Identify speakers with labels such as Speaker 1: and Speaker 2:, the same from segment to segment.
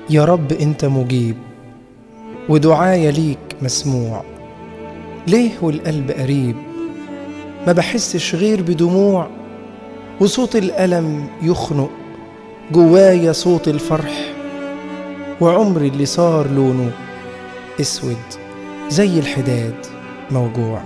Speaker 1: يا رب أنت مجيب ودعايا ليك مسموع. ليه والقلب قريب ما بحسش غير بدموع، وصوت الألم يخنق جوايا صوت الفرح، وعمري اللي صار لونه اسود زي الحداد موجوع.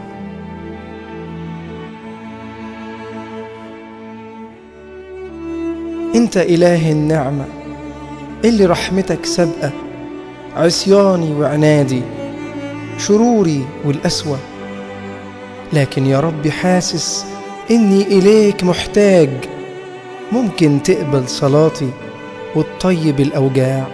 Speaker 1: انت إله النعمة اللي رحمتك سابقة عصياني وعنادي، شروري والقسوة، لكن يا رب حاسس إني إليك محتاج. ممكن تقبل صلاتي وتطيب الأوجاع،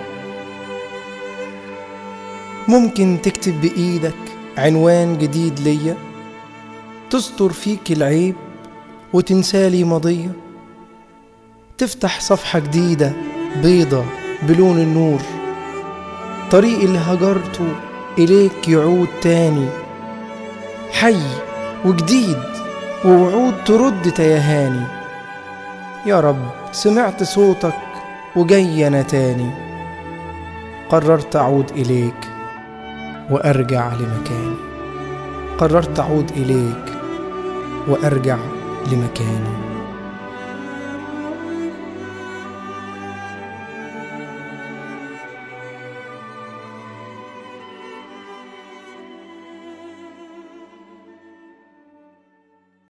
Speaker 1: ممكن تكتب بإيدك عنوان جديد ليا، تستر فيك العيب وتنسالي ماضية، تفتح صفحة جديدة بيضة بلون النور، طريق اللي هجرته إليك يعود تاني حي وجديد، ووعود ترد تيهاني. يا رب سمعت صوتك وجاي أنا تاني، قررت أعود إليك وأرجع لمكاني، قررت أعود إليك وأرجع لمكاني.